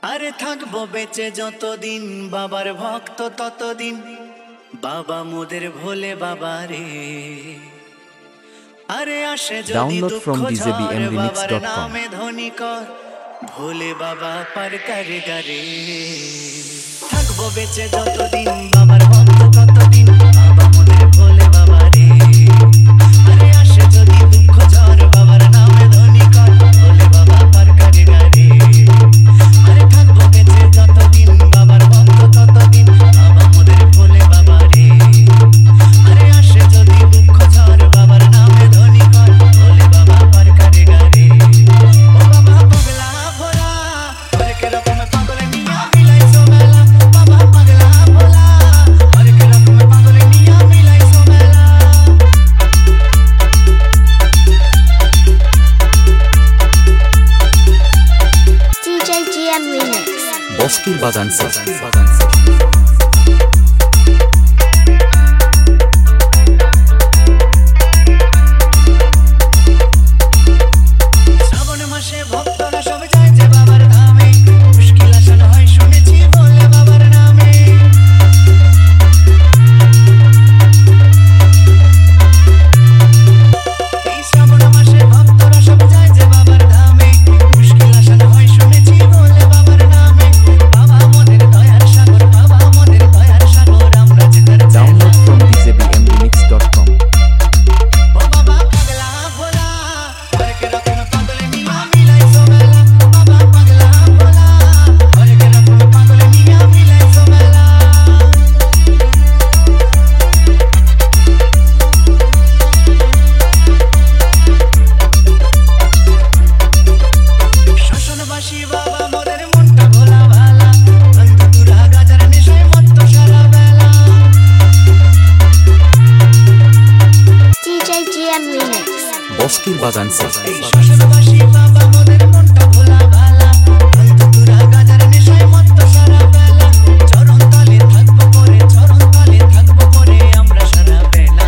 আরে থাকবো বেঁচে যতদিন বাবার ভক্ত ততদিন, বাবা মোদের ভোলে বাবা রে। আরে আসে যদি দুঃখ ঝড় বাবার নামে ধ্বনি কর, ভোলে বাবা পার করে গারে। থাকবো বেঁচে যতদিন বাবার ভক্ত ততদিন, বাবা মোদের ভোলে বাবা রে। আরে আসে যদি দুঃখ ঝড় বাবার নামে ধ্বনি কর, ভোলে বাবা পার করে গারে। আরে থাকবো বেঁচে যতদিন বাবার ভক্ত ততদিন, বাবা মোদের ভোলে বাবা রে। আরে আসে যদি দুঃখ ঝড় বাবার নামে ধ্বনি কর, ভোলে বাবা পার করে গারে। ও বাবা পাগলা ভোলা, হরেক রকম পাগলে নিয়া মিলাইছো মেলা। বাবা পাগলা ভোলা, হরেক রকম পাগলে নিয়া মিলাইছো মেলা। DJ GM Remix বস্কির বাগান সে শ্রাবণ মাসে ভক্তরা সব যায় যে বাবার ধামে, মুশকিল আসান হয় শুনেছি বলে বাবার নামে। এই শ্রাবণ মাসে ভক্তরা সব যায় যে বাবার ধামে, মুশকিল আসান হয় শুনেছি বলে বাবার নামে। বাবা মোদের দয়ার সাগর, বাবা মোদের দয়ার সাগর, আমরা যে তার ডাউনলোড ফ্রম djbmremix.com। ও বাবা পাগলা ভোলা, হরেক রকম পাগলে নিয়া মিলাইছো মেলা। বাবা পাগলা ভোলা, হরেক রকম পাগলে নিয়া মিলাইছো মেলা। শ্মশানবাসী বাবা মোদের মনটা ভোলা ভালা, বন্ধুরা গাজার নেশায় মত্ত সারা বেলা। DJ GM Remix বস্কির বাগান সে এই শ্মশানবাসী বাবা মোদের মনটা ভোলা ভালা, বন্ধুরা গাজার নেশায় মত্ত সারা বেলা। চরণ তলে থাকবো পরে, চরণ তলে থাকবো পরে আমরা সারা বেলা।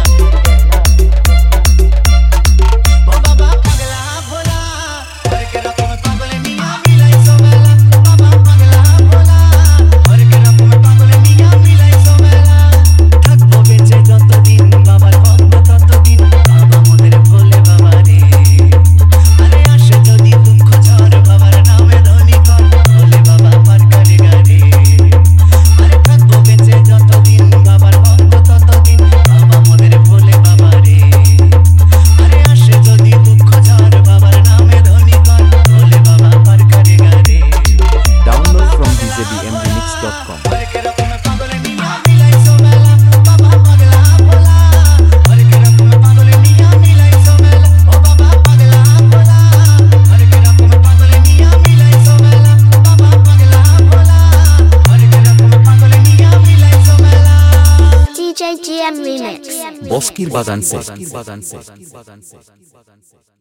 ও বাবা পাগলা ভোলা, হরেক রকম পাগলে নিয়া মিলাইছো মেলা। বাবা পাগলা ভোলা, হরেক রকম পাগলে নিয়া মিলাইছো মেলা। থাকবো বেঁচে যতদিন বাবার ভক্ত ততদিন, বাবা মোদের ভোলে বাবা রে। আরে আসে যদি দুঃখ ঝড় বাবার নামে ধ্বনি কর, ভোলে বাবা পার করে গারে। আরে থাকবো বেঁচে যতদিন বাবার ভক্ত ততদিন, বাবা মোদের ভোলে বাবা রে। আরে আসে যদি দুঃখ ঝড় বাবার নামে ধ্বনি কর, ভোলে বাবা পার করে গারে। Download from djbmremix.com। হরেক রকম পাগলে নিয়া মিলাইছো মেলা। বাবা পাগলা ভোলা, হরেক রকম পাগলে নিয়া মিলাইছো মেলা। ও বাবা পাগলা ভোলা, হরেক রকম পাগলে নিয়া মিলাইছো মেলা। বাবা পাগলা ভোলা, হরেক রকম পাগলে নিয়া মিলাইছো মেলা। DJ GM Remix বস্কির বাগান সে